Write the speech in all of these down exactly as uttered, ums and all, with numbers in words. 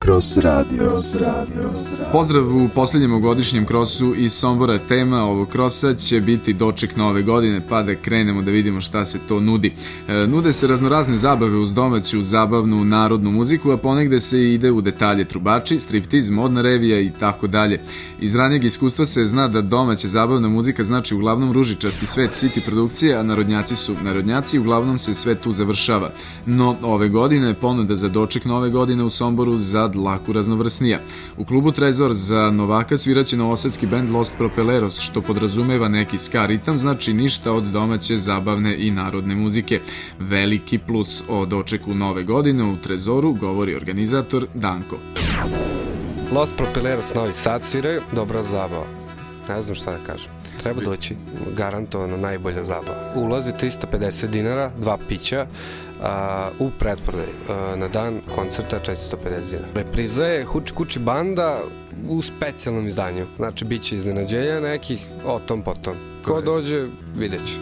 Cross Radio. Pozdrav u posljednjem ovogodišnjem krosu iz Sombora. Tema ovog krosa će biti doček nove godine, pa da krenemo da vidimo šta se to nudi. E, nude se raznorazne zabave uz domaću, zabavnu, narodnu muziku, a ponegde se ide u detalje: trubači, striptiz, modna revija i tako dalje. Iz ranijeg iskustva se zna da domaća zabavna muzika znači uglavnom ružičasti svet City produkcije, a narodnjaci su narodnjaci i uglavnom se sve tu završava. No, ove godine je ponuda za doček nove godine u Somboru za dlaku raznovrsnija. U klubu Trezor za novaka sviraće novosadski bend Los Propeleros, što podrazumeva neki ska ritam, znači ništa od domaće, zabavne i narodne muzike. Veliki plus o dočeku nove godine u Trezoru govori organizator Danko. Los Propeleros Novi Sad sviraju, dobra zabava. Ne znam šta da kažem. Treba doći, garantovano najbolja zabava. Ulazi trista pedeset dinara, dva pića, a, u pretprodaji. Na dan koncerta četiristo pedeset dinara. Repriza je Huči Kuči banda u specijalnom izdanju. Znači, bit će iznenađenja nekih, o tom potom. Ko dođe, vidjet će.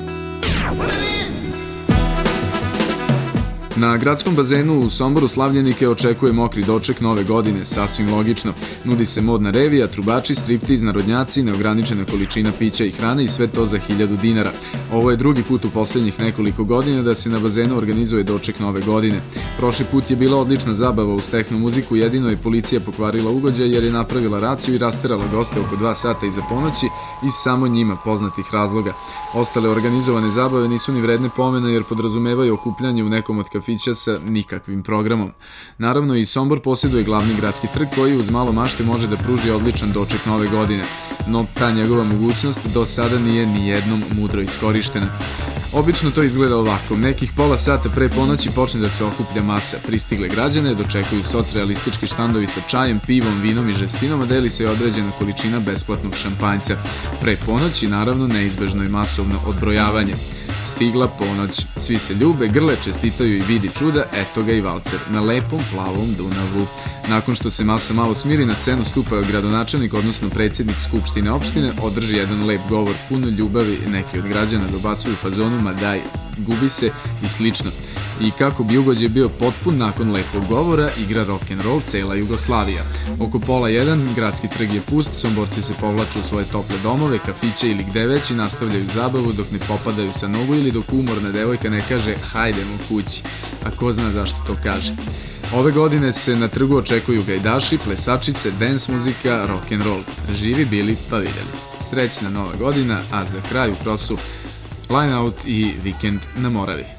Na gradskom bazenu u Somboru slavljenike očekuje mokri doček nove godine, sasvim logično. Nudi se modna revija, trubači, striptiz, narodnjaci, neograničena količina pića i hrane i sve to za hiljadu dinara. Ovo je drugi put u posljednjih nekoliko godina da se na bazenu organizuje doček nove godine. Prošli put je bila odlična zabava uz tehno muziku, jedino je policija pokvarila ugođaj jer je napravila raciju i rasterala goste oko dva sata iza ponoći iz samo njima poznatih razloga. Ostale organizovane zabave nisu ni vredne pomena jer podrazumevaju okupljanje u nekom od kafića sa nikakvim programom. Naravno, i Sombor posjeduje glavni gradski trg koji uz malo mašte može da pruži odličan doček nove godine, no ta njegova mogućnost do sada nije ni jednom mudro iskorištena. Obično to izgleda ovako: nekih pola sata pre ponoći počne da se okuplja masa. Pristigle građane dočekuju socrealistički štandovi sa čajem, pivom, vinom i žestinom, a deli se i određena količina besplatnog šampanjca. Pre ponoći, naravno, neizbežno i masovno odbrojavanje. Stigla ponoć, svi se ljube, grle, čestitaju i vidi čuda, eto ga i valcer na lepom plavom Dunavu. Nakon što se masa malo smiri, na scenu stupa gradonačelnik, odnosno predsjednik skupštine opštine, održi jedan lep govor puno ljubavi, neki od građana dobacuju u fazonu ma daj, gubi se i slično. I kako bi ugođaj bio potpun, nakon lepog govora igra rock'n'roll cela Jugoslavija. Oko pola jedan, gradski trg je pust, Somborci se povlaču u svoje tople domove, kafiće ili gde već i nastavljaju zabavu dok ne popadaju sa nogu ili dok umorna devojka ne kaže hajdemo kući, a ko zna zašto to kaže. Ove godine se na trgu očekuju gajdaši, plesačice, dance muzika, rock'n'roll. Živi bili pa vidjeli. Srećna nova godina, a za kraj u krosu Line Out i Vikend na Moravi.